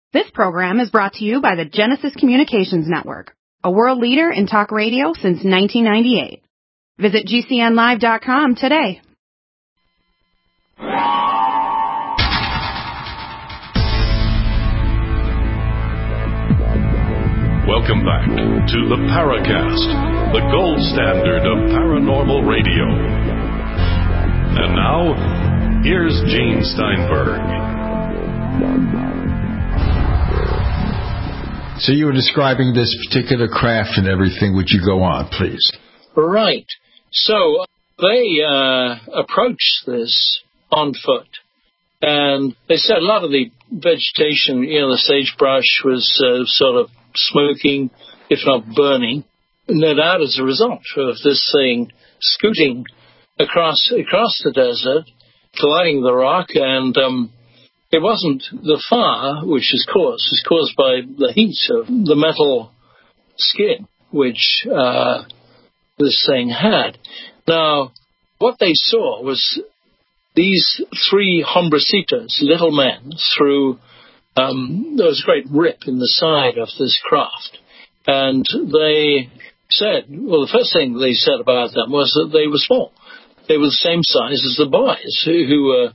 This program is brought to you by the Genesis Communications Network, a world leader in talk radio since 1998. Visit GCNlive.com today. Welcome back to the Paracast, the gold standard of paranormal radio. And now, here's Gene Steinberg. So you were describing this particular craft and everything. Would you go on, please? Right. So they approached this on foot. And they said a lot of the vegetation, the sagebrush was sort of smoking, if not burning. No doubt as a result of this thing scooting across the desert, colliding the rock, and it wasn't the fire which is caused by the heat of the metal skin which this thing had. Now, what they saw was these three hombrecitos, little men, through there was a great rip in the side of this craft. And they said, well, the first thing they said about them was that they were small. They were the same size as the boys, who were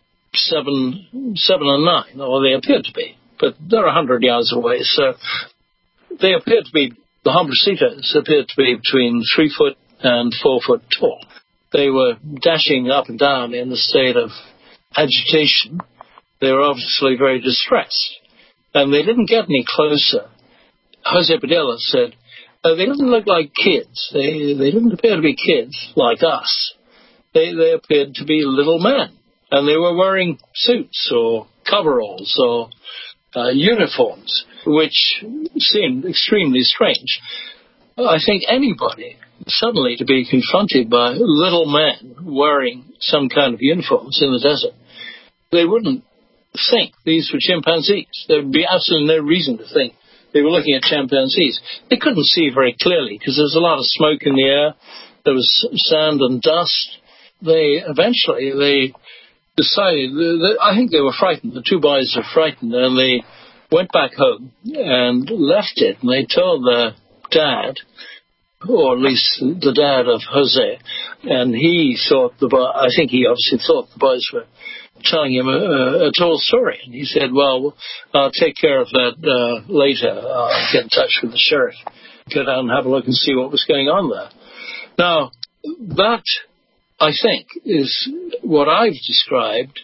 7 and 9, or they appeared to be. But they're 100 yards away, so they appeared to be, the hombrecitos appeared to be between 3 foot and 4 foot tall. They were dashing up and down in a state of agitation. They were obviously very distressed. And they didn't get any closer. Jose Padilla said, they didn't look like kids. They didn't appear to be kids like us. They appeared to be little men. And they were wearing suits or coveralls or uniforms, which seemed extremely strange. I think anybody suddenly to be confronted by little men wearing some kind of uniforms in the desert, they wouldn't think these were chimpanzees. There would be absolutely no reason to think they were looking at chimpanzees. They couldn't see very clearly because there was a lot of smoke in the air. There was sand and dust. They decided that I think they were frightened. The two boys were frightened, and they went back home and left it. And they told their dad, or at least the dad of Jose, and he thought I think he obviously thought the boys were telling him a tall story. And he said, well, I'll take care of that later. I'll get in touch with the sheriff, go down and have a look and see what was going on there. Now, that, I think, is what I've described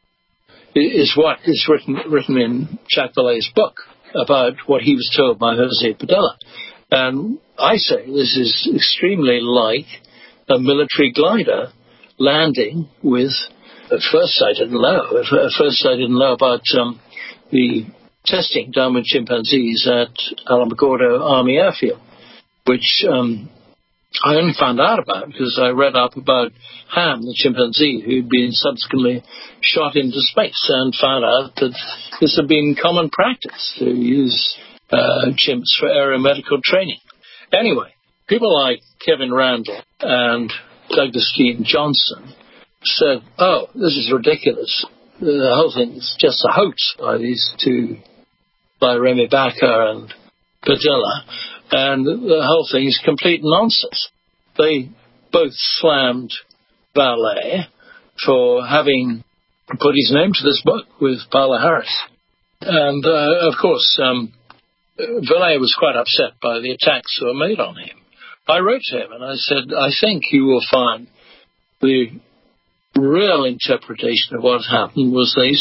is what is written in Jack Valet's book about what he was told by Jose Padilla. And I say this is extremely like a military glider landing with, at first I didn't know about the testing done with chimpanzees at Alamogordo Army Airfield, which I only found out about because I read up about Ham, the chimpanzee, who'd been subsequently shot into space, and found out that this had been common practice to use chimps for aeromedical training. Anyway, people like Kevin Randall and Douglas Dean Johnson said, oh, this is ridiculous. The whole thing is just a hoax by these two, by Remy Baker and Padilla, and the whole thing is complete nonsense. They both slammed Valet for having put his name to this book with Paola Harris. And, of course, Valet was quite upset by the attacks that were made on him. I wrote to him and I said, I think you will find the real interpretation of what happened was they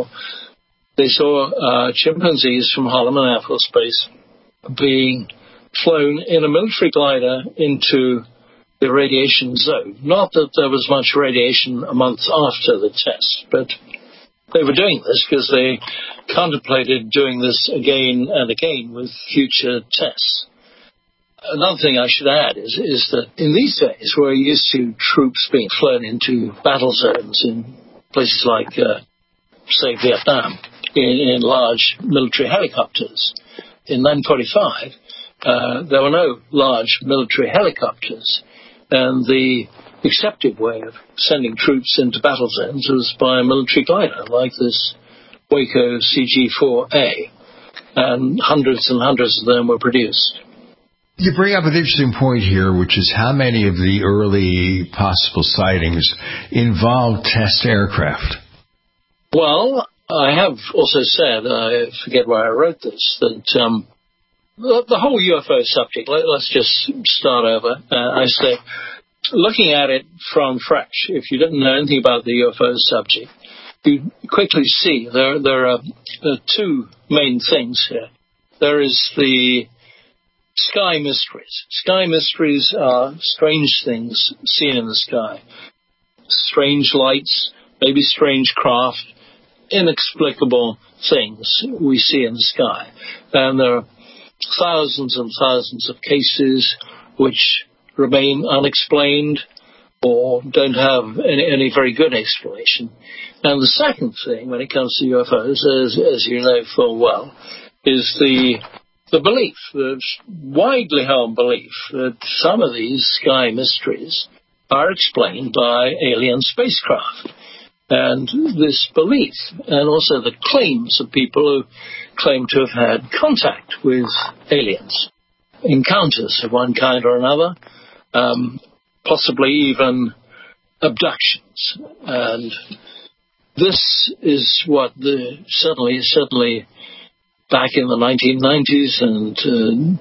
saw chimpanzees from Holloman Air Force Base being flown in a military glider into the radiation zone. Not that there was much radiation a month after the test, but they were doing this because they contemplated doing this again and again with future tests. Another thing I should add is that in these days we're used to troops being flown into battle zones in places like, say, Vietnam, in large military helicopters. In 1945, there were no large military helicopters, and the accepted way of sending troops into battle zones was by a military glider like this Waco CG-4A. and hundreds of them were produced. You bring up an interesting point here, which is how many of the early possible sightings involved test aircraft? Well, I have also said, I forget where I wrote this, that the whole UFO subject, let's just start over. I say, looking at it from fresh, if you didn't know anything about the UFO subject, you quickly see there are two main things here. There is the sky mysteries. Sky mysteries are strange things seen in the sky. Strange lights, maybe strange craft, inexplicable things we see in the sky. And there are thousands and thousands of cases which remain unexplained or don't have any very good explanation. And the second thing, when it comes to UFOs, as you know full well, is the belief, the widely held belief, that some of these sky mysteries are explained by alien spacecraft. And this belief, and also the claims of people who claim to have had contact with aliens, encounters of one kind or another, possibly even abductions. And this is what certainly back in the 1990s and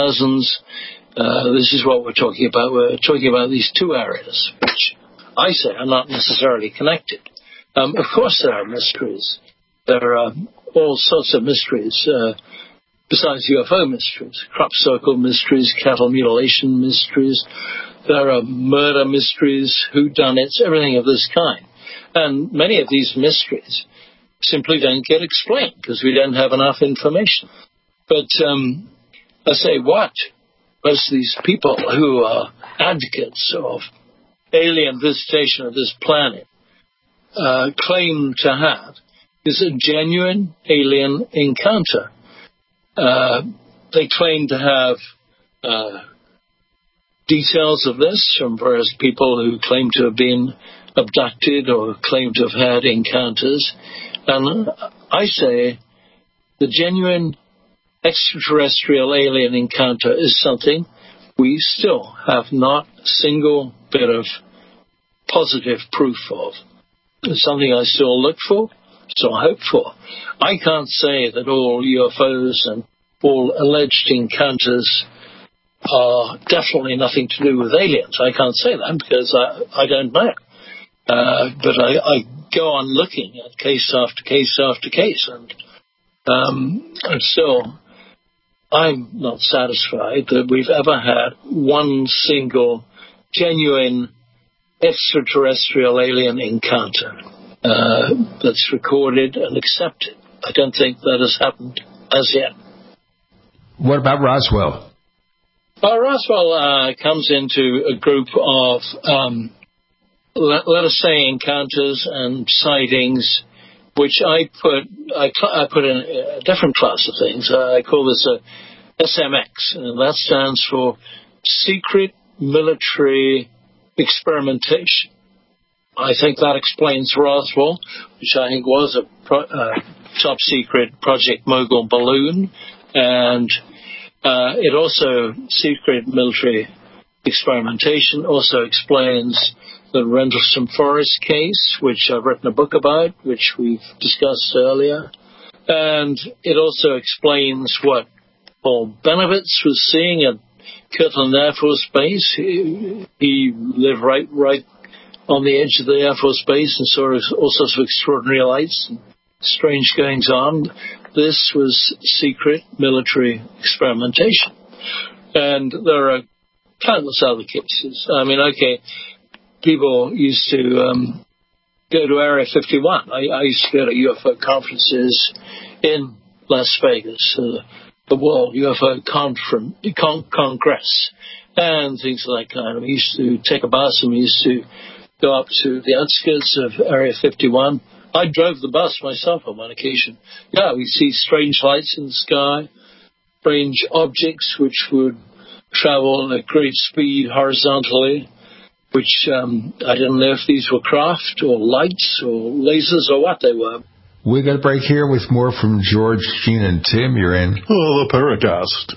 2000s, this is what we're talking about. We're talking about these two areas, which I say are not necessarily connected. Of course there are mysteries. There are all sorts of mysteries, besides UFO mysteries, crop circle mysteries, cattle mutilation mysteries. There are murder mysteries, whodunits, everything of this kind. And many of these mysteries simply don't get explained because we don't have enough information. But I say what most of these people who are advocates of alien visitation of this planet claim to have is a genuine alien encounter. They claim to have details of this from various people who claim to have been abducted or claim to have had encounters. And I say the genuine extraterrestrial alien encounter is something we still have not a single bit of positive proof of. It's something I still look for, still hope for. I can't say that all UFOs and all alleged encounters are definitely nothing to do with aliens. I can't say that because I don't know. But I go on looking at case after case after case, and still I'm not satisfied that we've ever had one single genuine extraterrestrial alien encounter that's recorded and accepted. I don't think that has happened as yet. What about Roswell? Roswell comes into a group of, let us say, encounters and sightings, which I put in a different class of things. I call this a SMX, and that stands for Secret Military Experimentation. I think that explains Roswell, which I think was a top-secret Project Mogul balloon, and it also, secret military experimentation, also explains the Rendlesham Forest case, which I've written a book about, which we've discussed earlier. And it also explains what Paul Benovitz was seeing at Kirtland Air Force Base. He lived right on the edge of the Air Force Base and saw all sorts of extraordinary lights and strange goings on. This was secret military experimentation. And there are countless other cases. I mean, okay, people used to go to Area 51. I used to go to UFO conferences in Las Vegas, the World UFO Congress, and things of that kind. We used to take a bus and we used to go up to the outskirts of Area 51. I drove the bus myself on one occasion. Yeah, we see strange lights in the sky, strange objects which would travel at great speed horizontally, which I didn't know if these were craft or lights or lasers or what they were. We got a break here with more from George, Gene, and Tim. You're in the Paracast.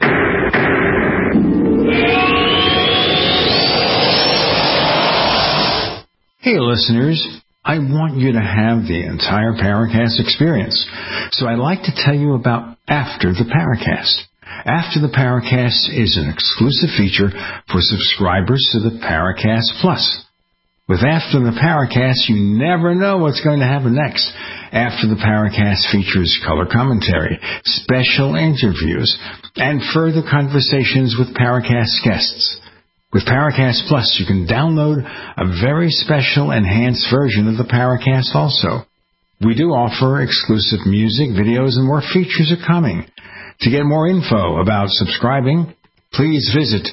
Hey, listeners. I want you to have the entire Paracast experience. So I'd like to tell you about After the Paracast. After the Paracast is an exclusive feature for subscribers to the Paracast Plus. With After the Paracast, you never know what's going to happen next. After the Paracast features color commentary, special interviews, and further conversations with Paracast guests. With Paracast Plus, you can download a very special enhanced version of the Paracast also. We do offer exclusive music, videos, and more features are coming. To get more info about subscribing, please visit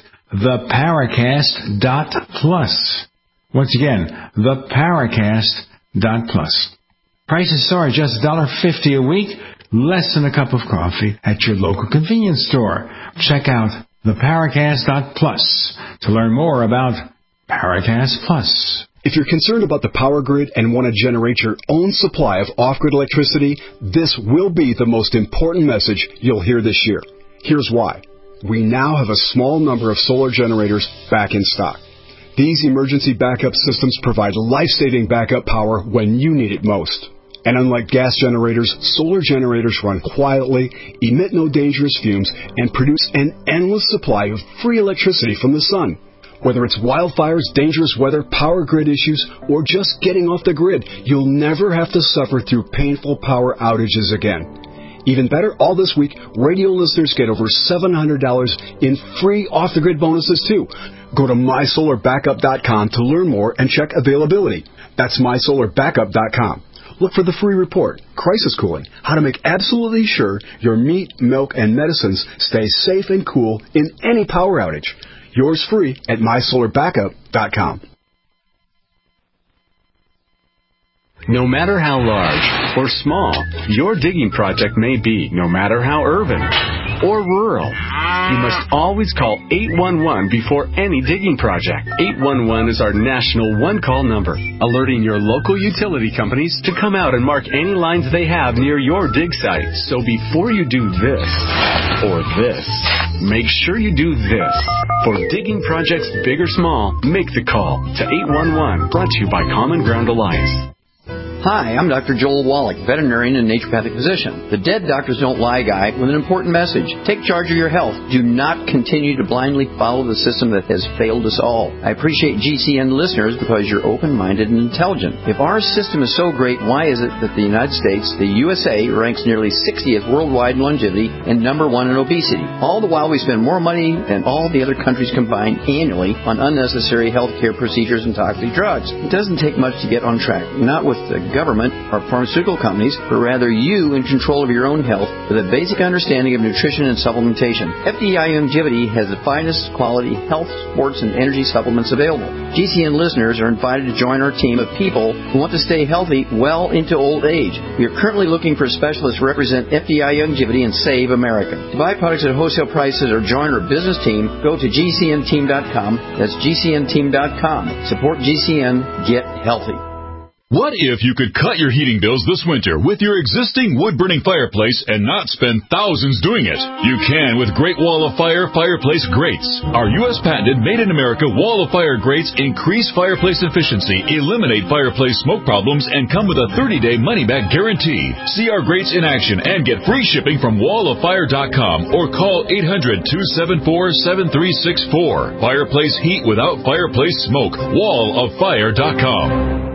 theparacast.plus. Once again, theparacast.plus. Prices start just $1.50 a week, less than a cup of coffee at your local convenience store. Check out theparacast.plus to learn more about Paracast Plus. If you're concerned about the power grid and want to generate your own supply of off-grid electricity, this will be the most important message you'll hear this year. Here's why. We now have a small number of solar generators back in stock. These emergency backup systems provide life-saving backup power when you need it most. And unlike gas generators, solar generators run quietly, emit no dangerous fumes, and produce an endless supply of free electricity from the sun. Whether it's wildfires, dangerous weather, power grid issues, or just getting off the grid, you'll never have to suffer through painful power outages again. Even better, all this week, radio listeners get over $700 in free off-the-grid bonuses, too. Go to MySolarBackup.com to learn more and check availability. That's MySolarBackup.com. Look for the free report, Crisis Cooling, how to make absolutely sure your meat, milk, and medicines stay safe and cool in any power outage. Yours free at MySolarBackup.com. No matter how large or small your digging project may be, no matter how urban or rural, you must always call 811 before any digging project. 811 is our national one-call number, alerting your local utility companies to come out and mark any lines they have near your dig site. So before you do this or this, make sure you do this. For digging projects big or small, make the call to 811, brought to you by Common Ground Alliance. Hi, I'm Dr. Joel Wallach, veterinarian and naturopathic physician, the Dead Doctors Don't Lie guy with an important message. Take charge of your health. Do not continue to blindly follow the system that has failed us all. I appreciate GCN listeners because you're open-minded and intelligent. If our system is so great, why is it that the United States, the USA, ranks nearly 60th worldwide in longevity and number 1 in obesity? All the while we spend more money than all the other countries combined annually on unnecessary health care procedures and toxic drugs. It doesn't take much to get on track, not with the government or pharmaceutical companies, but rather you in control of your own health with a basic understanding of nutrition and supplementation. FDI Longevity has the finest quality health, sports, and energy supplements available. GCN listeners are invited to join our team of people who want to stay healthy well into old age. We are currently looking for specialists to represent FDI Longevity and Save America. To buy products at wholesale prices or join our business team, go to GCNteam.com. That's GCNteam.com. Support GCN. Get healthy. What if you could cut your heating bills this winter with your existing wood-burning fireplace and not spend thousands doing it? You can with Great Wall of Fire fireplace grates. Our U.S. patented made-in-America Wall of Fire grates increase fireplace efficiency, eliminate fireplace smoke problems, and come with a 30-day money-back guarantee. See our grates in action and get free shipping from walloffire.com or call 800-274-7364. Fireplace heat without fireplace smoke. walloffire.com.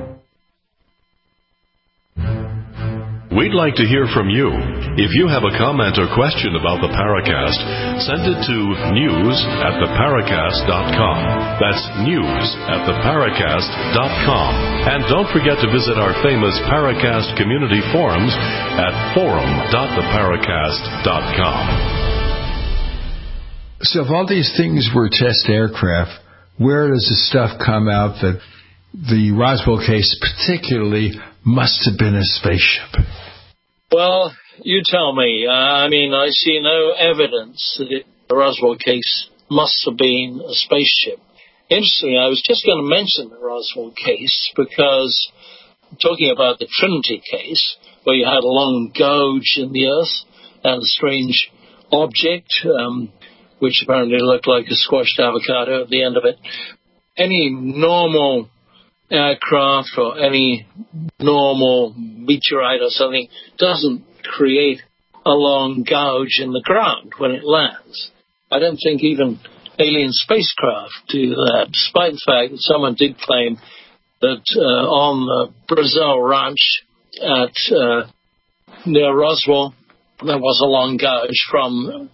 We'd like to hear from you. If you have a comment or question about the Paracast, send it to news@theparacast.com. That's news@theparacast.com. And don't forget to visit our famous Paracast community forums at forum.theparacast.com. So if all these things were test aircraft, where does the stuff come out that the Roswell case particularly must have been a spaceship? Well, you tell me. I see no evidence that the Roswell case must have been a spaceship. Interestingly, I was just going to mention the Roswell case because, talking about the Trinity case, where you had a long gouge in the earth and a strange object, which apparently looked like a squashed avocado at the end of it. Any normal aircraft or any normal meteorite or something doesn't create a long gouge in the ground when it lands. I don't think even alien spacecraft do that, despite the fact that someone did claim that on the Brazil ranch near Roswell, there was a long gouge from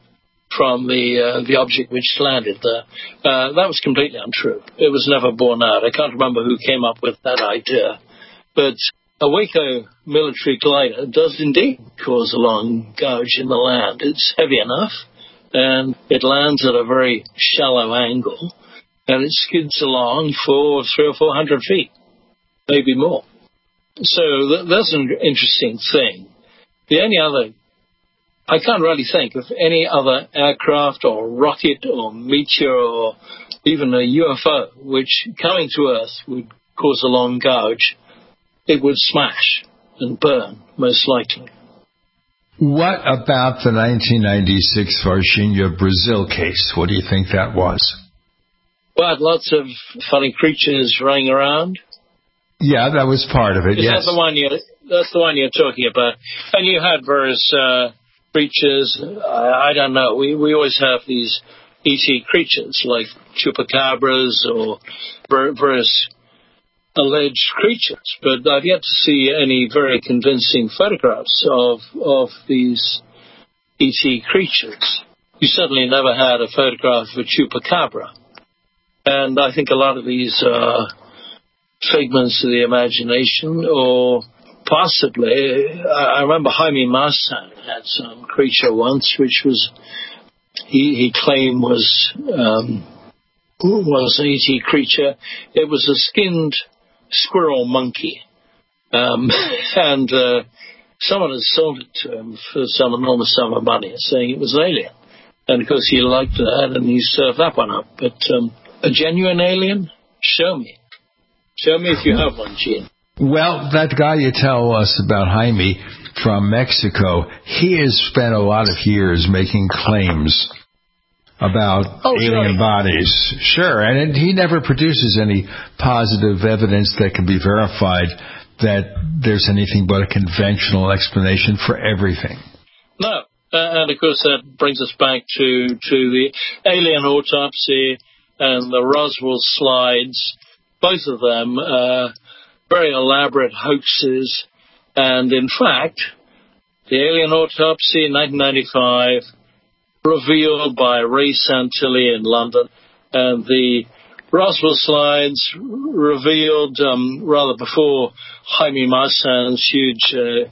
the object which landed there. That was completely untrue. It was never borne out. I can't remember who came up with that idea. But a Waco military glider does indeed cause a long gouge in the land. It's heavy enough, and it lands at a very shallow angle, and it skids along for 300 or 400 feet, maybe more. So that's an interesting thing. The only other, I can't really think of any other aircraft or rocket or meteor or even a UFO which, coming to Earth, would cause a long gouge. It would smash and burn, most likely. What about the 1996 Varginha, Brazil case? What do you think that was? Well, lots of funny creatures running around. Yeah, that was part of it, yes. That's the one you're talking about. And you had various creatures. I don't know. We always have these E.T. creatures like chupacabras or various alleged creatures, but I've yet to see any very convincing photographs of these E.T. creatures. You certainly never had a photograph of a chupacabra. And I think a lot of these are figments of the imagination, or possibly, I remember Jaime Maussan had some creature once, which was, he claimed was an E.T. creature. It was a skinned squirrel monkey. And someone had sold it to him for some enormous sum of money, saying it was an alien. And of course he liked that, and he served that one up. But a genuine alien? Show me. Show me if you have one, Gene. Well, that guy you tell us about, Jaime, from Mexico, he has spent a lot of years making claims about alien bodies. Sure, and he never produces any positive evidence that can be verified that there's anything but a conventional explanation for everything. No. And, of course, that brings us back to the alien autopsy and the Roswell slides. Both of them very elaborate hoaxes. And, in fact, the alien autopsy in 1995, revealed by Ray Santilli in London, and the Roswell slides revealed rather before Jaime Maussan's huge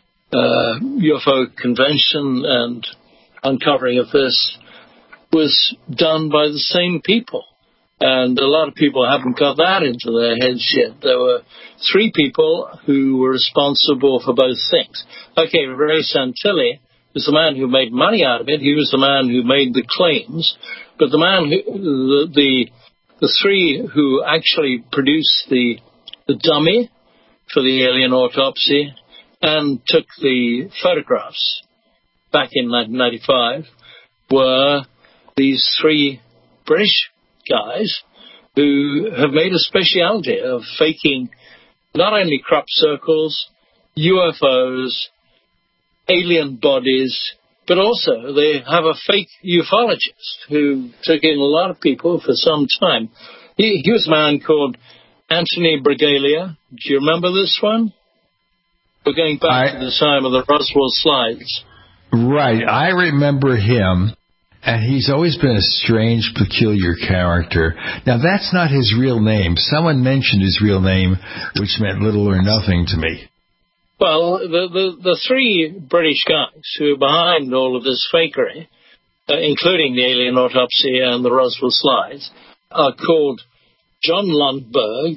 UFO convention and uncovering of this was done by the same people. And a lot of people haven't got that into their heads yet. There were three people who were responsible for both things. Okay, Ray Santilli was the man who made money out of it. He was the man who made the claims. But the man who, the three who actually produced the dummy for the alien autopsy and took the photographs back in 1995 were these three British guys who have made a specialty of faking not only crop circles, UFOs, alien bodies, but also they have a fake ufologist who took in a lot of people for some time. He was a man called Anthony Bragalia. Do you remember this one? We're going back to the time of the Roswell slides. Right. I remember him, and he's always been a strange, peculiar character. Now, that's not his real name. Someone mentioned his real name, which meant little or nothing to me. Well, the three British guys who are behind all of this fakery, including the alien autopsy and the Roswell slides, are called John Lundberg,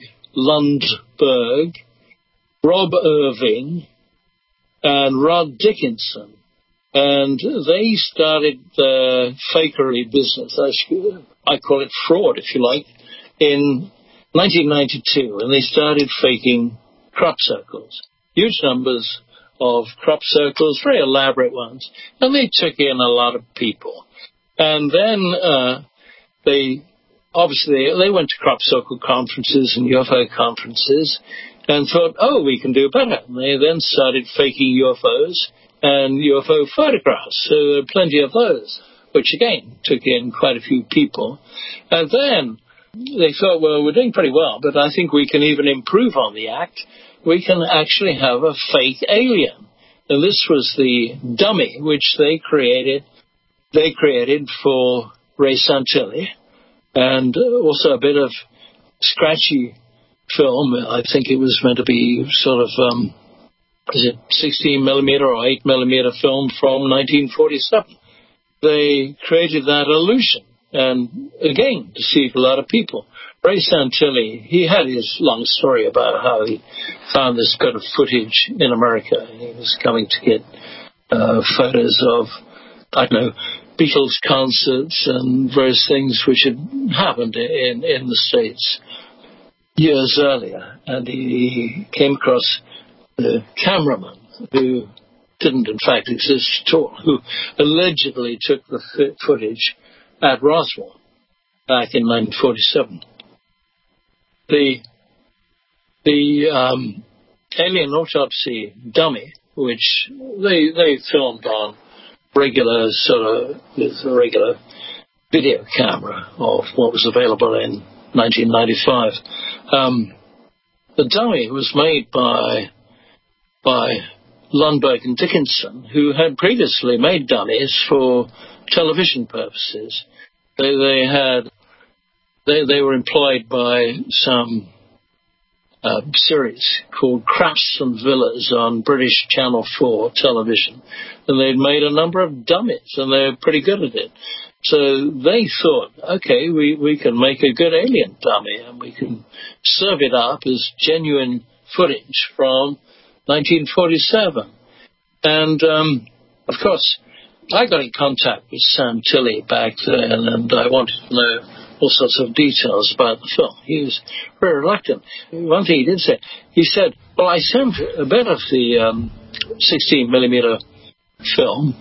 Rob Irving, and Rod Dickinson. And they started the fakery business, I call it fraud, if you like, in 1992. And they started faking crop circles. Huge numbers of crop circles, very elaborate ones, and they took in a lot of people. And then they went to crop circle conferences and UFO conferences and thought, oh, we can do better. And they then started faking UFOs and UFO photographs. So there are plenty of those, which again took in quite a few people. And then they thought, well, we're doing pretty well, but I think we can even improve on the act. We can actually have a fake alien. And this was the dummy which they created for Ray Santilli, and also a bit of scratchy film. I think it was meant to be sort of, 16 millimeter or 8 millimeter film from 1947. They created that illusion and, again, deceived a lot of people. Ray Santilli, he had his long story about how he found this bit of footage in America. He was coming to get photos of, I don't know, Beatles concerts and various things which had happened in the States years earlier. And he came across the cameraman who didn't in fact exist at all, who allegedly took the footage at Roswell back in 1947. The alien autopsy dummy, which they filmed on with a regular video camera of what was available in 1995. The dummy was made by Lundberg and Dickinson, who had previously made dummies for television purposes. They were employed by some series called Crafts and Villas on British Channel 4 television, and they'd made a number of dummies, and they were pretty good at it. So they thought, okay, we can make a good alien dummy, and we can serve it up as genuine footage from 1947. And, of course, I got in contact with Santilli back then, and I wanted to know all sorts of details about the film. He was very reluctant. One thing he did say, he said, well, I sent a bit of the 16 millimeter film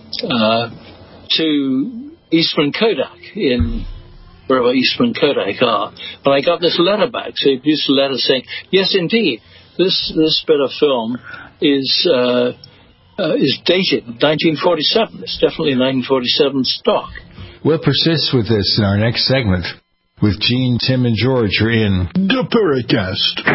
to Eastman Kodak in wherever Eastman Kodak are. And I got this letter back. So he produced a letter saying, yes, indeed, this bit of film is dated 1947. It's definitely 1947 stock. We'll persist with this in our next segment with Gene, Tim, and George are in The Paracast.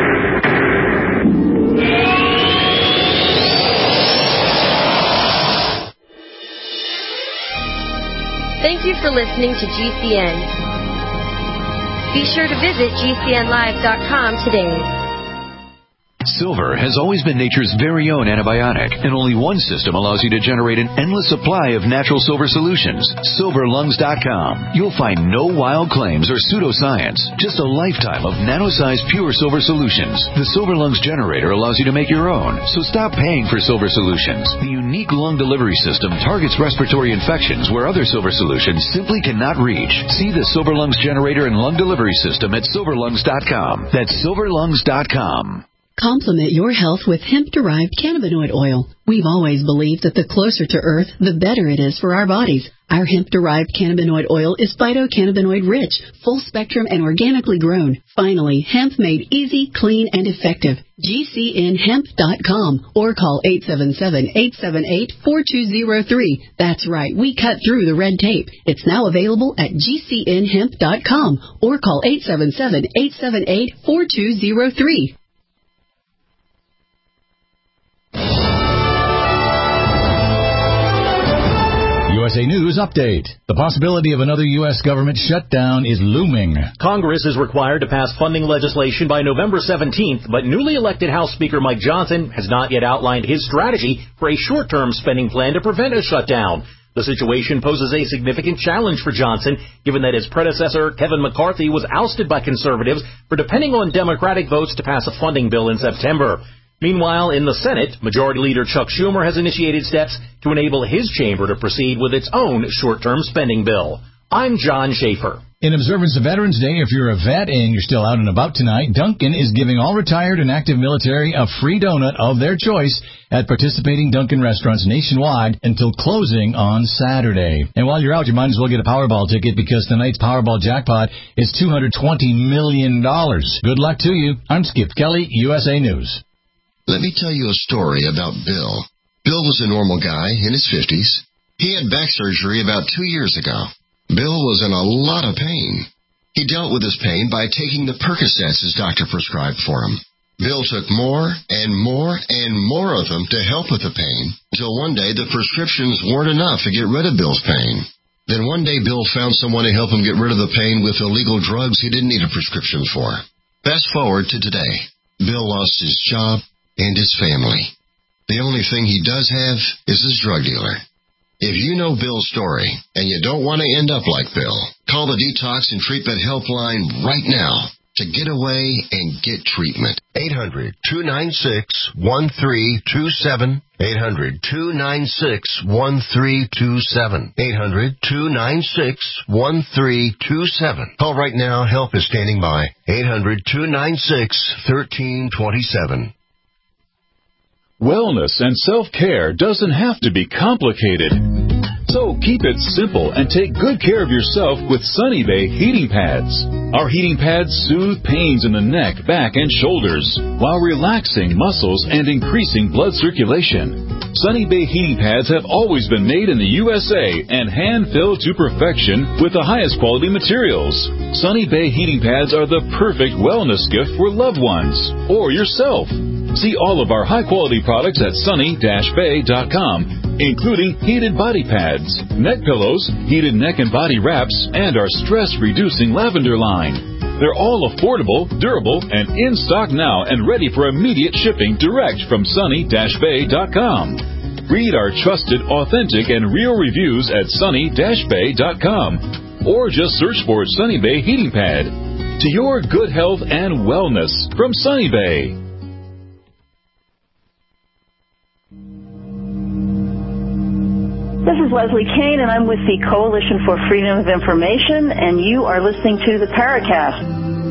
Thank you for listening to GCN. Be sure to visit GCNlive.com today. Silver has always been nature's very own antibiotic, and only one system allows you to generate an endless supply of natural silver solutions. SilverLungs.com. You'll find no wild claims or pseudoscience, just a lifetime of nano-sized pure silver solutions. The Silver Lungs generator allows you to make your own, so stop paying for silver solutions. The unique lung delivery system targets respiratory infections where other silver solutions simply cannot reach. See the Silver Lungs generator and lung delivery system at SilverLungs.com. That's SilverLungs.com. Complement your health with hemp-derived cannabinoid oil. We've always believed that the closer to Earth, the better it is for our bodies. Our hemp-derived cannabinoid oil is phytocannabinoid-rich, full-spectrum, and organically grown. Finally, hemp made easy, clean, and effective. GCNhemp.com or call 877-878-4203. That's right, we cut through the red tape. It's now available at GCNhemp.com or call 877-878-4203. USA News Update. The possibility of another U.S. government shutdown is looming. Congress is required to pass funding legislation by November 17th, but newly elected House Speaker Mike Johnson has not yet outlined his strategy for a short-term spending plan to prevent a shutdown. The situation poses a significant challenge for Johnson, given that his predecessor, Kevin McCarthy, was ousted by conservatives for depending on Democratic votes to pass a funding bill in September. Meanwhile, in the Senate, Majority Leader Chuck Schumer has initiated steps to enable his chamber to proceed with its own short-term spending bill. I'm John Schaefer. In observance of Veterans Day, if you're a vet and you're still out and about tonight, Dunkin' is giving all retired and active military a free donut of their choice at participating Dunkin' restaurants nationwide until closing on Saturday. And while you're out, you might as well get a Powerball ticket because tonight's Powerball jackpot is $220 million. Good luck to you. I'm Skip Kelly, USA News. Let me tell you a story about Bill. Bill was a normal guy in his 50s. He had back surgery about 2 years ago. Bill was in a lot of pain. He dealt with his pain by taking the Percocets his doctor prescribed for him. Bill took more and more and more of them to help with the pain, until one day the prescriptions weren't enough to get rid of Bill's pain. Then one day Bill found someone to help him get rid of the pain with illegal drugs he didn't need a prescription for. Fast forward to today. Bill lost his job and his family. The only thing he does have is his drug dealer. If you know Bill's story and you don't want to end up like Bill, call the Detox and Treatment Helpline right now to get away and get treatment. 800-296-1327. 800-296-1327. 800-296-1327. Call right now. Help is standing by. 800-296-1327. Wellness and self-care doesn't have to be complicated. So keep it simple and take good care of yourself with Sunny Bay heating pads. Our heating pads soothe pains in the neck, back, and shoulders while relaxing muscles and increasing blood circulation. Sunny Bay heating pads have always been made in the USA and hand-filled to perfection with the highest quality materials. Sunny Bay heating pads are the perfect wellness gift for loved ones or yourself. See all of our high-quality products at sunny-bay.com, including heated body pads, neck pillows, heated neck and body wraps, and our stress-reducing lavender line. They're all affordable, durable, and in stock now and ready for immediate shipping direct from sunny-bay.com. Read our trusted, authentic, and real reviews at sunny-bay.com, or just search for Sunny Bay Heating Pad. To your good health and wellness from Sunny Bay. This is Leslie Kane, and I'm with the Coalition for Freedom of Information, and you are listening to the Paracast.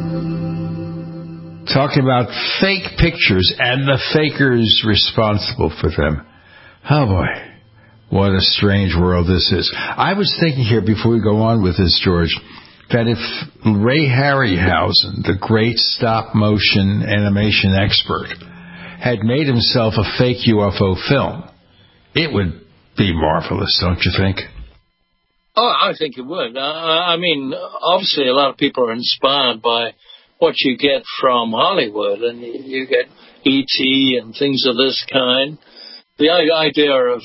Talking about fake pictures and the fakers responsible for them. Oh, boy. What a strange world this is. I was thinking here, before we go on with this, George, that if Ray Harryhausen, the great stop-motion animation expert, had made himself a fake UFO film, it would be marvelous, don't you think? Oh, I think it would. I mean, obviously a lot of people are inspired by what you get from Hollywood, and you get E.T. and things of this kind. The idea of,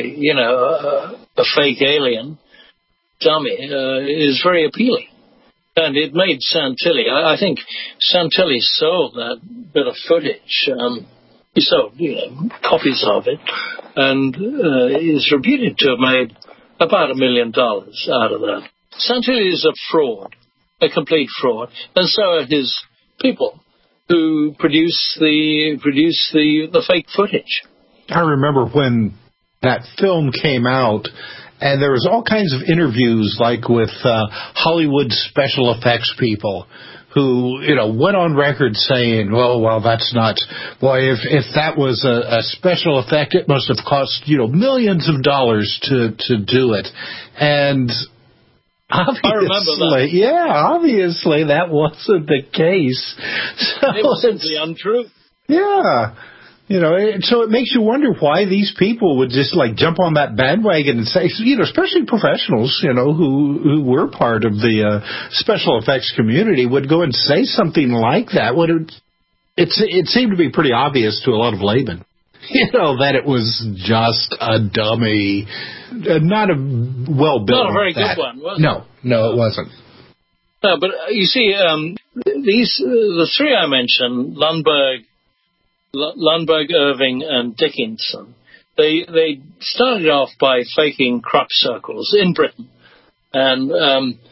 a fake alien dummy is very appealing. And it made Santilli. I think Santilli sold that bit of footage. He sold, copies of it, and is reputed to have made about $1 million out of that. Santilli is a fraud, a complete fraud, and so are his people who produce the fake footage. I remember when that film came out, and there was all kinds of interviews, like with Hollywood special effects people, who, went on record saying, well, that's not, boy, if that was a special effect, it must have cost, millions of dollars to do it. And obviously, I remember that. Yeah, obviously that wasn't the case. So it was simply untrue. Yeah. So it makes you wonder why these people would just jump on that bandwagon and say, especially professionals, who were part of the special effects community would go and say something like that. It seemed to be pretty obvious to a lot of laymen, that it was just a dummy, not a well-built. Not a very good one, was it? No, it wasn't. No, but you see, the three I mentioned, Lundberg, Irving, and Dickinson, they started off by faking crop circles in Britain. And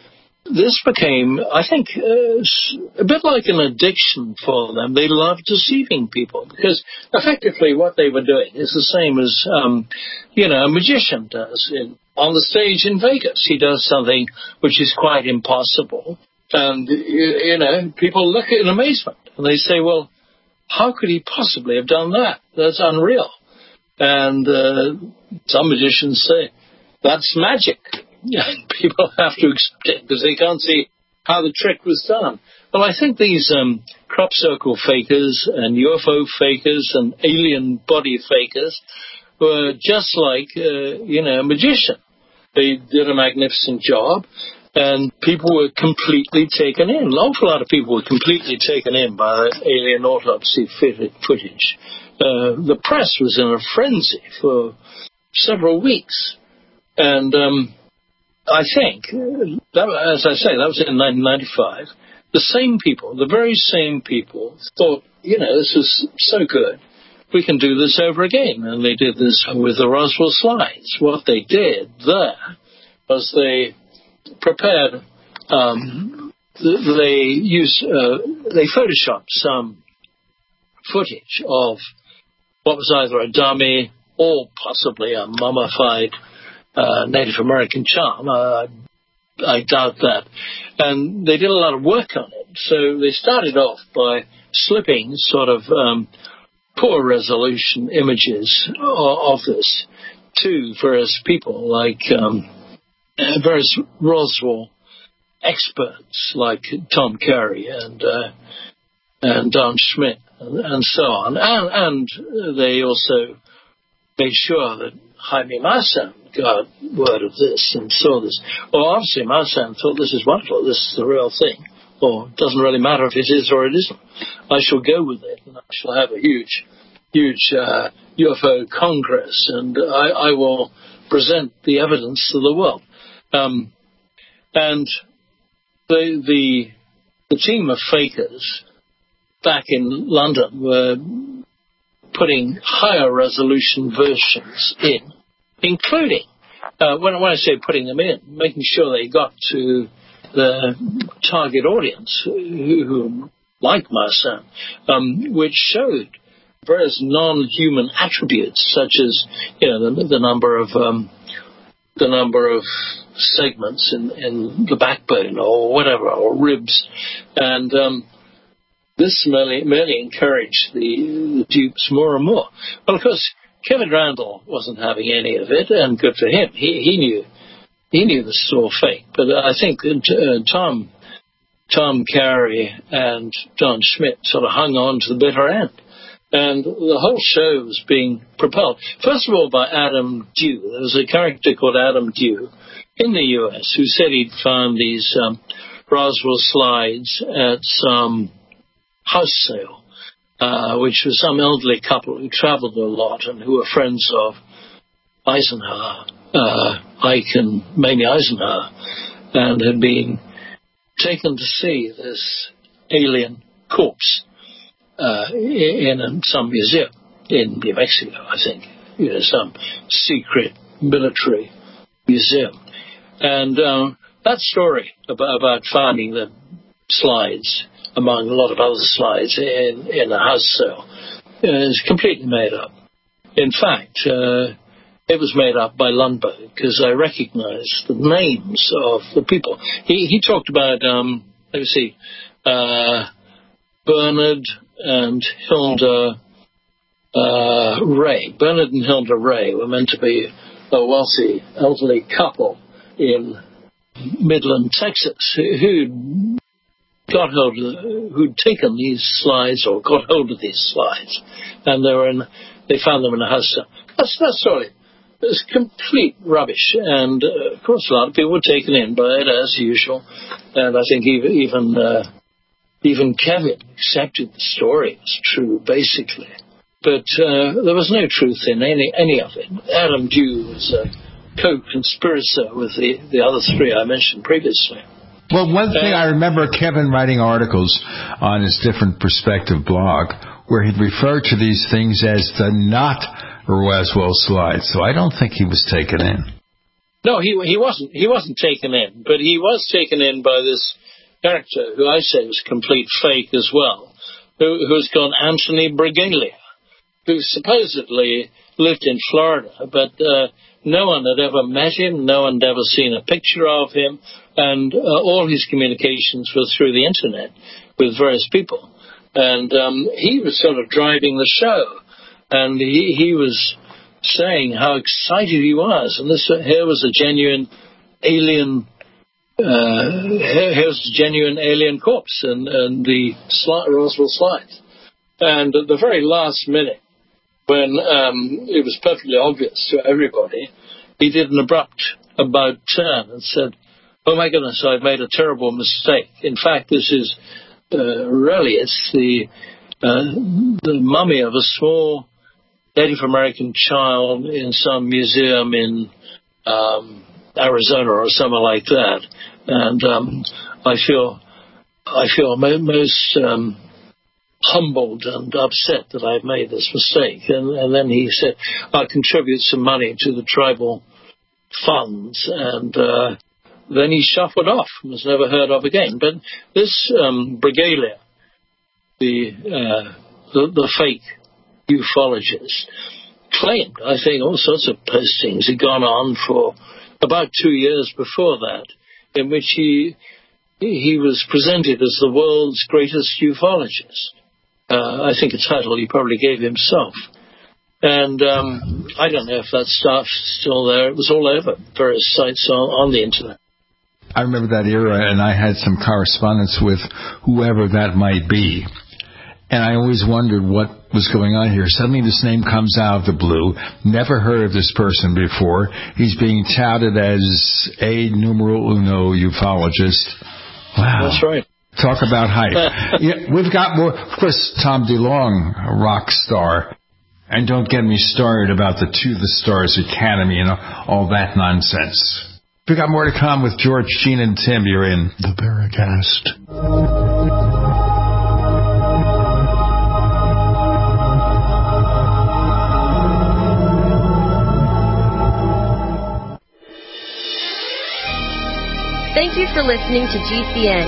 this became, I think, a bit like an addiction for them. They loved deceiving people because effectively what they were doing is the same as, a magician does on the stage in Vegas. He does something which is quite impossible. And, people look in amazement and they say, well, how could he possibly have done that? That's unreal. And some magicians say, that's magic. People have to accept it because they can't see how the trick was done. Well, I think these crop circle fakers and UFO fakers and alien body fakers were just like, a magician. They did a magnificent job, and people were completely taken in. An awful lot of people were completely taken in by the alien autopsy footage. The press was in a frenzy for several weeks. And I think, as I say, that was in 1995. The very same people thought, this was so good, we can do this over again. And they did this with the Roswell slides. What they did there was they prepared, they photoshopped some footage of what was either a dummy or possibly a mummified Native American charm. I doubt that. And they did a lot of work on it. So they started off by slipping sort of poor resolution images of this to various people, like various Roswell experts like Tom Carey and Don Schmitt and so on. And they also made sure that Jaime Maussan got word of this and saw this. Well, obviously Maussan thought, this is wonderful, this is the real thing. Or it doesn't really matter if it is or it isn't. I shall go with it, and I shall have a huge UFO Congress, and I will present the evidence to the world. And the team of fakers back in London were putting higher resolution versions in, including, when I say putting them in, making sure they got to the target audience who like Maussan, which showed various non-human attributes such as, the number of segments in the backbone or whatever, or ribs, and this merely encouraged the dupes more and more. Well, of course, Kevin Randle wasn't having any of it, and good for him. He knew this was all fake. But I think Tom Carey and Don Schmitt sort of hung on to the bitter end. And the whole show was being propelled, first of all, by Adam Dew. There was a character called Adam Dew in the U.S. who said he'd found these Roswell slides at some house sale, which was some elderly couple who traveled a lot and who were friends of Eisenhower, Ike and Mamie Eisenhower, and had been taken to see this alien corpse in some museum in New Mexico, I think, some secret military museum. And that story about finding the slides, among a lot of other slides in a house sale, is completely made up. In fact, it was made up by Lundberg, because I recognize the names of the people. He talked about, Bernard and Hilda Ray. Bernard and Hilda Ray were meant to be a wealthy elderly couple in Midland, Texas, who'd taken these slides or got hold of these slides, and they found them in a house sale. That's sorry. It's complete rubbish, and of course a lot of people were taken in by it as usual, and I think even Kevin accepted the story as true, basically. But there was no truth in any of it. Adam Dew was a co-conspirator with the other three I mentioned previously. Well, one thing I remember Kevin writing articles on his Different Perspective blog where he'd refer to these things as the not Roswell slides, so I don't think he was taken in. No, he wasn't taken in, but he was taken in by this character, who I say was complete fake as well, who's called Anthony Brigaglia, who supposedly lived in Florida, but no one had ever met him, no one had ever seen a picture of him, and all his communications were through the internet with various people. And he was sort of driving the show, and he was saying how excited he was, and here was a genuine alien. Here's a genuine alien corpse and the Roswell slides. And at the very last minute, when it was perfectly obvious to everybody, he did an abrupt about turn and said, "Oh my goodness, I've made a terrible mistake. In fact, this is it's the mummy of a small Native American child in some museum in Arizona or somewhere like that, and I feel most humbled and upset that I've made this mistake." And then he said, "I'll contribute some money to the tribal funds," and then he shuffled off and was never heard of again. But this Brigaglia, the fake ufologist, claimed, I think, all sorts of postings had gone on for about 2 years before that, in which he was presented as the world's greatest ufologist. I think a title he probably gave himself. And I don't know if that stuff's still there. It was all over various sites on the internet. I remember that era, and I had some correspondence with whoever that might be. And I always wondered what was going on here. Suddenly this name comes out of the blue. Never heard of this person before. He's being touted as a numero uno ufologist. Wow. That's right. Talk about hype. We've got more. Of course, Tom DeLonge, a rock star. And don't get me started about the To the Stars Academy and all that nonsense. We've got more to come with George, Gene, and Tim. You're in the Paracast. Thank you for listening to GCN.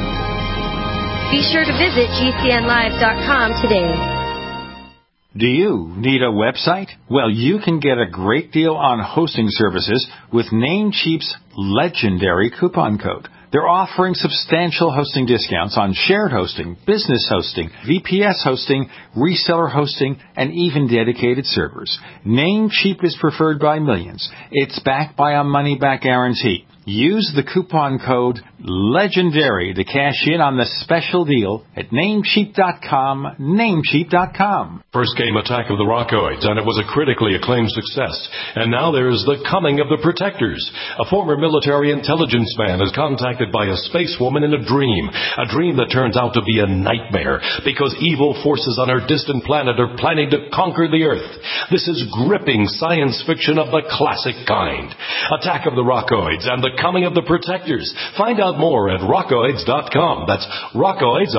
Be sure to visit GCNlive.com today. Do you need a website? Well, you can get a great deal on hosting services with Namecheap's legendary coupon code. They're offering substantial hosting discounts on shared hosting, business hosting, VPS hosting, reseller hosting, and even dedicated servers. Namecheap is preferred by millions. It's backed by a money-back guarantee. Use the coupon code LEGENDARY to cash in on the special deal at Namecheap.com, Namecheap.com. First came Attack of the Rockoids, and it was a critically acclaimed success. And now there's The Coming of the Protectors. A former military intelligence man is contacted by a space woman in a dream that turns out to be a nightmare because evil forces on her distant planet are planning to conquer the Earth. This is gripping science fiction of the classic kind. Attack of the Rockoids and The Coming of the Protectors. Find out more at rockoids.com. That's Rockoids,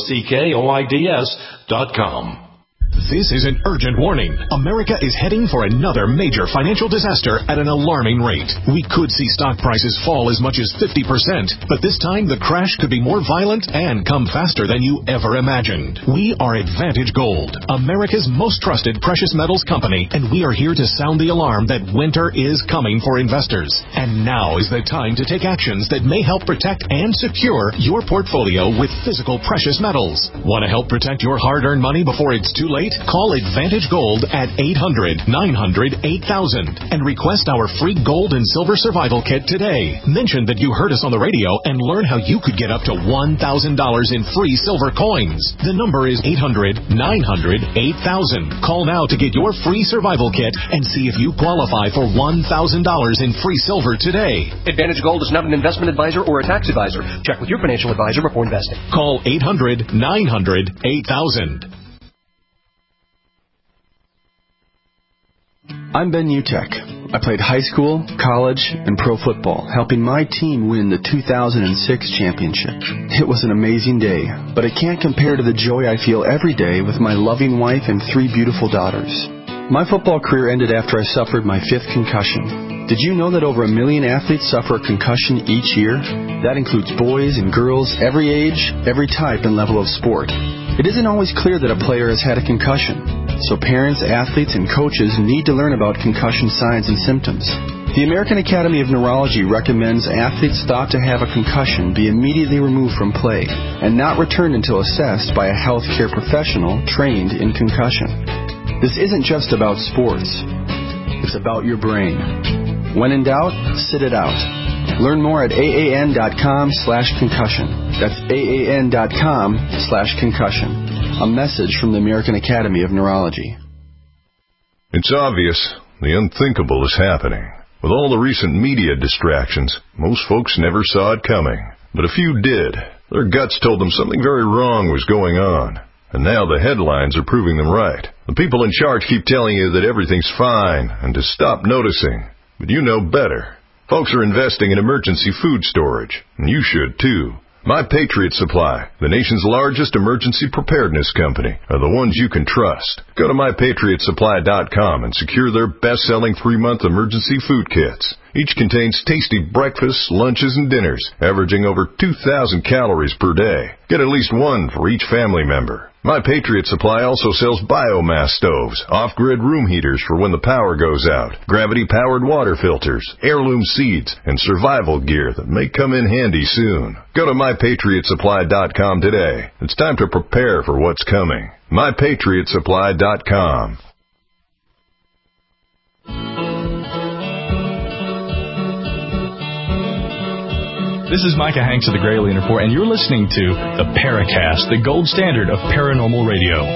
ROCKOIDS.com. This is an urgent warning. America is heading for another major financial disaster at an alarming rate. We could see stock prices fall as much as 50%, but this time the crash could be more violent and come faster than you ever imagined. We are Advantage Gold, America's most trusted precious metals company, and we are here to sound the alarm that winter is coming for investors. And now is the time to take actions that may help protect and secure your portfolio with physical precious metals. Want to help protect your hard-earned money before it's too late? Call Advantage Gold at 800-900-8000 and request our free gold and silver survival kit today. Mention that you heard us on the radio and learn how you could get up to $1,000 in free silver coins. The number is 800-900-8000. Call now to get your free survival kit and see if you qualify for $1,000 in free silver today. Advantage Gold is not an investment advisor or a tax advisor. Check with your financial advisor before investing. Call 800-900-8000. I'm Ben Utek. I played high school, college, and pro football, helping my team win the 2006 championship. It was an amazing day, but it can't compare to the joy I feel every day with my loving wife and 3 beautiful daughters. My football career ended after I suffered my 5th concussion. Did you know that over 1 million athletes suffer a concussion each year? That includes boys and girls, every age, every type and level of sport. It isn't always clear that a player has had a concussion, so parents, athletes, and coaches need to learn about concussion signs and symptoms. The American Academy of Neurology recommends athletes thought to have a concussion be immediately removed from play and not returned until assessed by a healthcare professional trained in concussion. This isn't just about sports. It's about your brain. When in doubt, sit it out. Learn more at AAN.com/concussion. That's AAN.com/concussion. A message from the American Academy of Neurology. It's obvious the unthinkable is happening. With all the recent media distractions, most folks never saw it coming. But a few did. Their guts told them something very wrong was going on. And now the headlines are proving them right. The people in charge keep telling you that everything's fine and to stop noticing. But you know better. Folks are investing in emergency food storage, and you should too. My Patriot Supply, the nation's largest emergency preparedness company, are the ones you can trust. Go to MyPatriotSupply.com and secure their best-selling 3-month emergency food kits. Each contains tasty breakfasts, lunches, and dinners, averaging over 2,000 calories per day. Get at least one for each family member. My Patriot Supply also sells biomass stoves, off-grid room heaters for when the power goes out, gravity-powered water filters, heirloom seeds, and survival gear that may come in handy soon. Go to MyPatriotSupply.com today. It's time to prepare for what's coming. MyPatriotSupply.com. This is Micah Hanks of the Gralien Report, and you're listening to the Paracast, the gold standard of paranormal radio.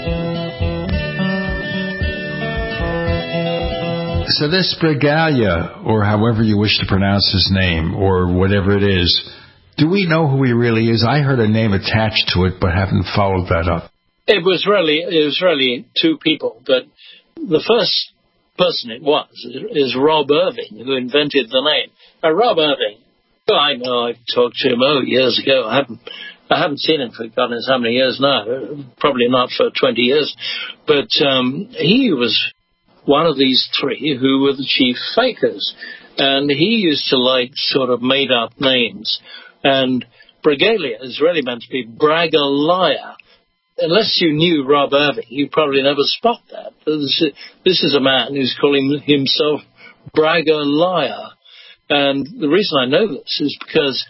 So this Bragalia, or however you wish to pronounce his name, or whatever it is, do we know who he really is? I heard a name attached to it, but haven't followed that up. It was really two people, but the first person it was is Rob Irving, who invented the name. Now, Rob Irving, I know I've talked to him years ago. I haven't seen him for God knows how many years now. Probably not for 20 years. But he was one of these three who were the chief fakers. And he used to like sort of made up names. And Bragalia is really meant to be Bragalia. Unless you knew Rob Irving, you'd probably never spot that. This is a man who's calling himself Bragalia. And the reason I know this is because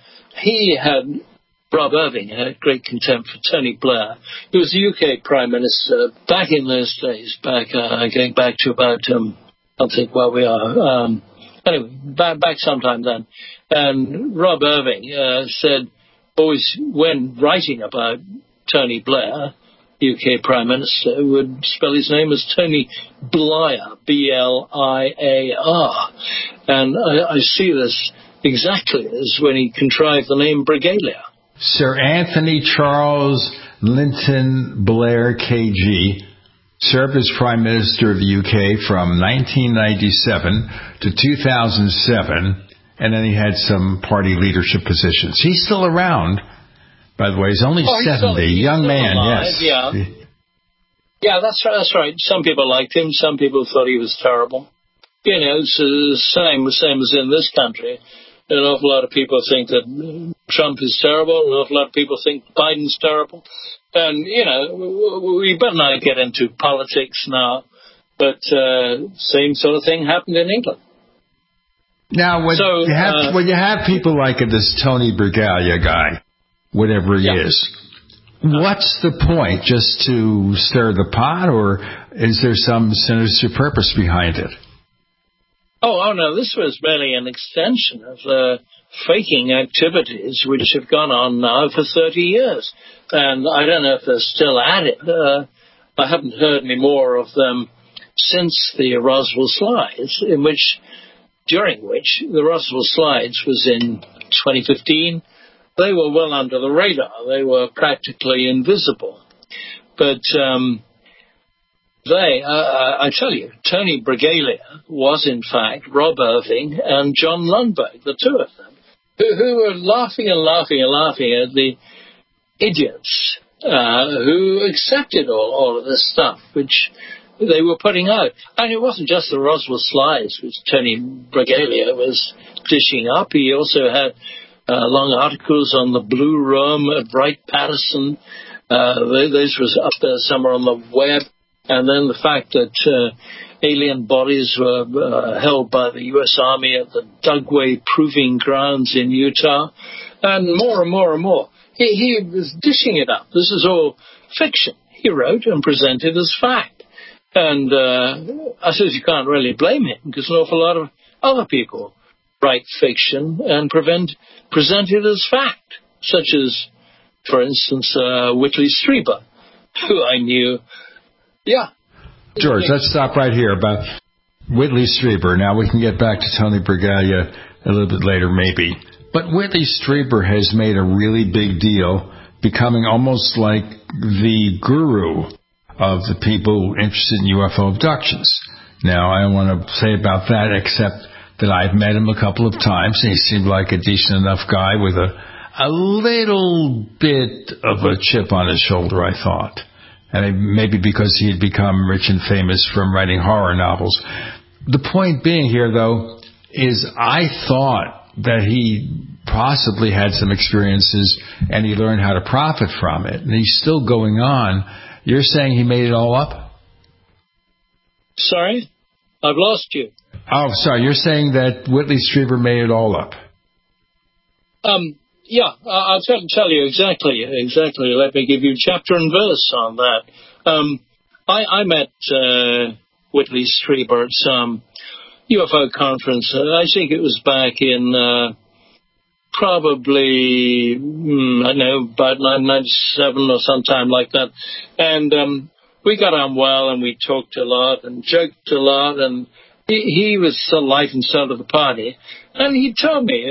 Rob Irving had great contempt for Tony Blair, who was the UK Prime Minister back in those days, going back to about, I'll think where we are. Anyway, back sometime then. And Rob Irving said, always when writing about Tony Blair, UK Prime Minister, would spell his name as Tony Bliar, B-L-I-A-R. And I see this exactly as when he contrived the name Bragalia. Sir Anthony Charles Linton Blair, KG, served as Prime Minister of the UK from 1997 to 2007, and then he had some party leadership positions. He's still around. By the way, he's only 70. Young man, alive, yes. Yeah, that's right. Some people liked him. Some people thought he was terrible. You know, it's the same as in this country. An awful lot of people think that Trump is terrible. An awful lot of people think Biden's terrible. And, you know, we better not get into politics now. But same sort of thing happened in England. Now, when you have people like this Tony Bragalia guy, whatever he is, what's the point? Just to stir the pot, or is there some sinister purpose behind it? Oh, no, this was merely an extension of the faking activities which have gone on now for 30 years. And I don't know if they're still at it. I haven't heard any more of them since the Roswell slides, during which the Roswell slides was in 2015. They were well under the radar. They were practically invisible. But I tell you, Tony Bragalia was in fact Rob Irving and John Lundberg, the two of them, who were laughing at the idiots who accepted all of this stuff, which they were putting out. And it wasn't just the Roswell slides, which Tony Bragalia was dishing up. He also had long articles on the Blue Room at Wright-Patterson. Those was up there somewhere on the web. And then the fact that alien bodies were held by the U.S. Army at the Dugway Proving Grounds in Utah. And more and more and more. He was dishing it up. This is all fiction. He wrote and presented as fact. And I suppose you can't really blame him, because an awful lot of other people write fiction and present it as fact, such as, for instance, Whitley Strieber, who I knew. Yeah. George, let's stop right here about Whitley Strieber. Now, we can get back to Tony Bragalia a little bit later, maybe. But Whitley Strieber has made a really big deal, becoming almost like the guru of the people interested in UFO abductions. Now, I don't want to say about that, except that I've met him a couple of times. He seemed like a decent enough guy with a little bit of a chip on his shoulder, I thought. And maybe because he had become rich and famous from writing horror novels. The point being here, though, is I thought that he possibly had some experiences and he learned how to profit from it. And he's still going on. You're saying he made it all up? Sorry? I've lost you. Oh, sorry. You're saying that Whitley Strieber made it all up? Yeah, I'll tell you exactly. Let me give you chapter and verse on that. I met Whitley Strieber at some UFO conference. I think it was back in probably, I don't know, about 1997 or sometime like that. And we got on well, and we talked a lot and joked a lot, and he was the life and soul of the party. And he told me,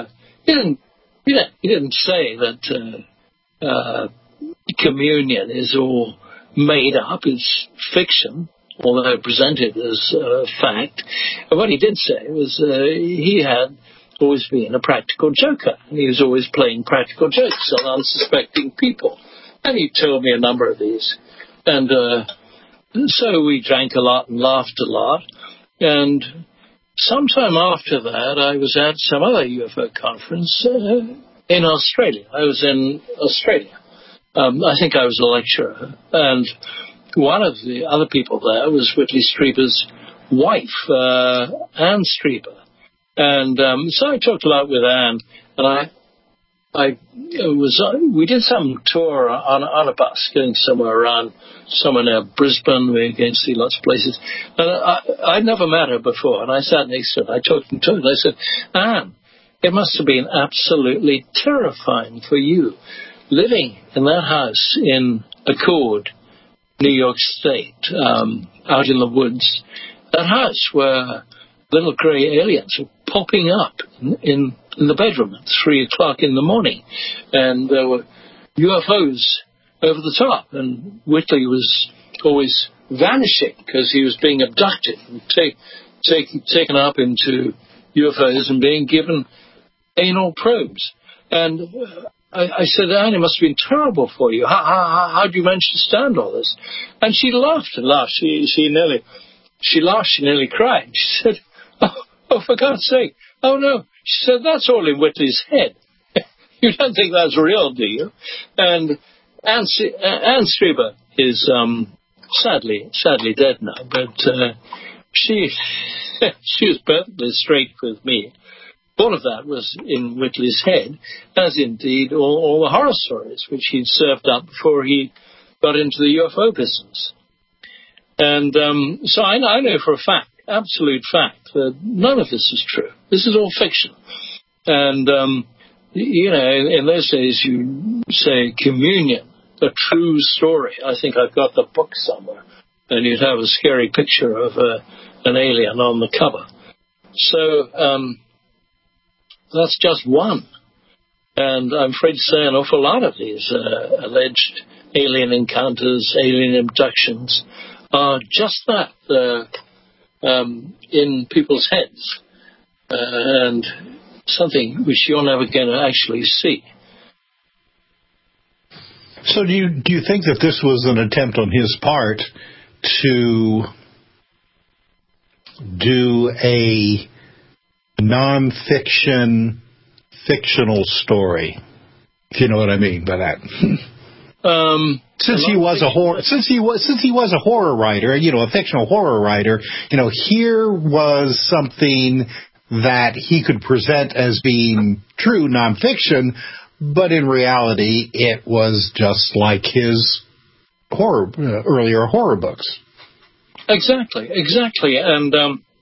he didn't say that communion is all made up. It's fiction, although presented as fact. And what he did say was he had always been a practical joker. And he was always playing practical jokes on unsuspecting people. And he told me a number of these. And so we drank a lot and laughed a lot. And sometime after that, I was at some other UFO conference in Australia. I was in Australia. I think I was a lecturer. And one of the other people there was Whitley Strieber's wife, Anne Strieber. And so I talked a lot with Anne, and we did some tour on a bus going somewhere near Brisbane. We were going to see lots of places. And I'd never met her before, and I sat next to her. I talked to her, and I said, Anne, it must have been absolutely terrifying for you living in that house in Accord, New York State, out in the woods. That house where little grey aliens were popping up in the bedroom at 3 o'clock in the morning. And there were UFOs over the top. And Whitley was always vanishing because he was being abducted and taken up into UFOs and being given anal probes. And I said, Anne, it must have been terrible for you. How do you manage to stand all this? And she laughed and laughed. She nearly cried. She said, oh, for God's sake. Oh, no. She said, that's all in Whitley's head. You don't think that's real, do you? And Anne Strieber is sadly dead now, but she was perfectly straight with me. All of that was in Whitley's head, as indeed all the horror stories which he'd served up before he got into the UFO business. And so I know for a fact, absolute fact, that none of this is true. This is all fiction. And, in those days you say communion, a true story. I think I've got the book somewhere. And you'd have a scary picture of an alien on the cover. So that's just one. And I'm afraid to say an awful lot of these alleged alien encounters, alien abductions, are just that, in people's heads, and something which you're never going to actually see. So do you think that this was an attempt on his part to do a non-fiction, fictional story, if you know what I mean by that. Since he was a horror writer, a fictional horror writer, here was something that he could present as being true nonfiction, but in reality, it was just like his earlier horror books. Exactly. And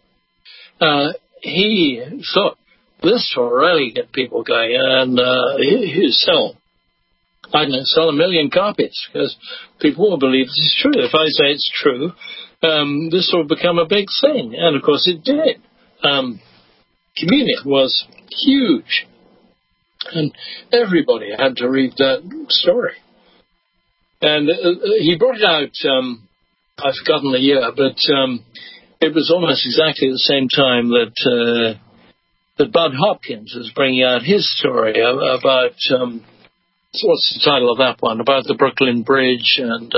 he thought this will really get people going, and he sell 1 million copies because people will believe this is true. If I say it's true, this will become a big thing, and of course it did. Communion was huge, and everybody had to read that story. And he brought it out, I've forgotten the year, but it was almost exactly the same time that Bud Hopkins was bringing out his story about, what's the title of that one, about the Brooklyn Bridge and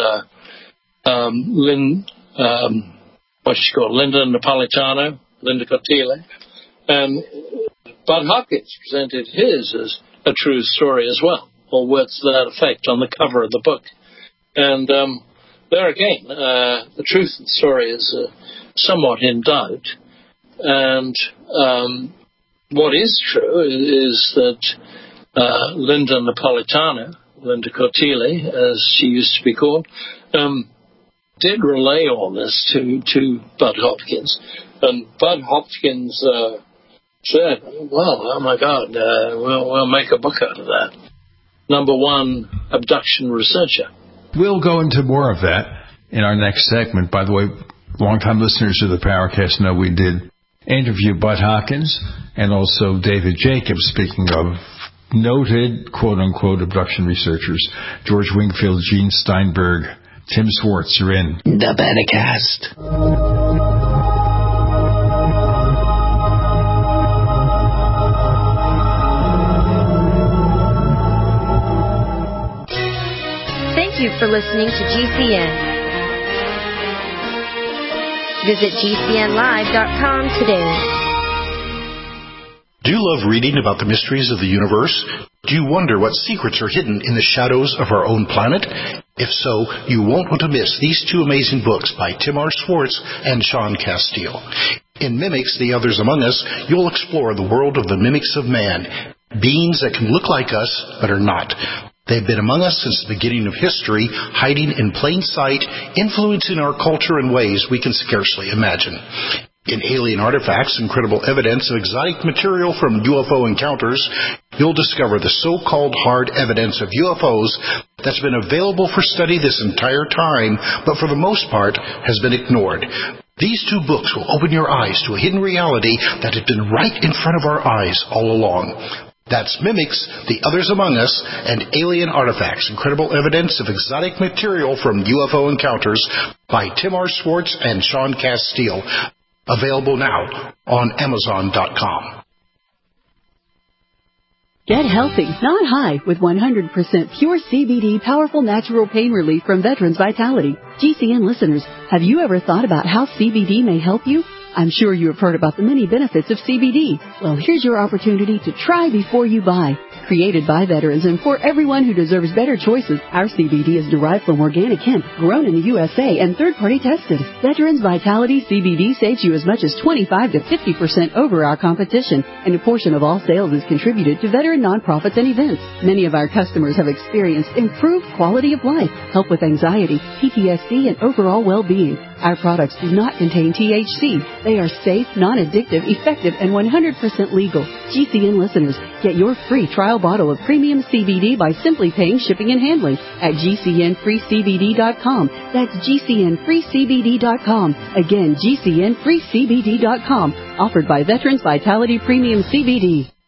Linda Napolitano, Linda Cotile. And Bud Hopkins presented his as a true story as well, or words to that effect on the cover of the book. And there again, the truth of the story is somewhat in doubt. And what is true is that Linda Napolitano, Linda Cotile, as she used to be called, did relay all this to Bud Hopkins. And Bud Hopkins said, well, oh my God, we'll make a book out of that. #1 abduction researcher. We'll go into more of that in our next segment. By the way, longtime listeners of the Powercast know we did interview Bud Hopkins and also David Jacobs, speaking of noted, quote-unquote, abduction researchers. George Wingfield, Gene Steinberg, Tim Swartz are in the Powercast. Thank you for listening to GCN. Visit GCNlive.com today. Do you love reading about the mysteries of the universe? Do you wonder what secrets are hidden in the shadows of our own planet? If so, you won't want to miss these 2 amazing books by Tim R. Swartz and Sean Castile. In Mimics, The Others Among Us, you'll explore the world of the mimics of man, beings that can look like us but are not. They've been among us since the beginning of history, hiding in plain sight, influencing our culture in ways we can scarcely imagine. In Alien Artifacts, Incredible Evidence of Exotic Material from UFO Encounters, you'll discover the so-called hard evidence of UFOs that's been available for study this entire time, but for the most part has been ignored. These 2 books will open your eyes to a hidden reality that had been right in front of our eyes all along. That's Mimics, The Others Among Us, and Alien Artifacts, Incredible Evidence of Exotic Material from UFO Encounters by Tim R. Swartz and Sean Castile. Available now on Amazon.com. Get healthy, not high, with 100% pure CBD powerful natural pain relief from Veterans Vitality. GCN listeners, have you ever thought about how CBD may help you? I'm sure you have heard about the many benefits of CBD. Well, here's your opportunity to try before you buy. Created by veterans and for everyone who deserves better choices, our CBD is derived from organic hemp, grown in the USA and third-party tested. Veterans Vitality CBD saves you as much as 25 to 50% over our competition, and a portion of all sales is contributed to veteran nonprofits and events. Many of our customers have experienced improved quality of life, help with anxiety, PTSD, and overall well-being. Our products do not contain THC. They are safe, non-addictive, effective, and 100% legal. GCN listeners, get your free trial bottle of premium CBD by simply paying shipping and handling at GCNFreeCBD.com. That's GCNFreeCBD.com. Again, GCNFreeCBD.com. Offered by Veterans Vitality Premium CBD.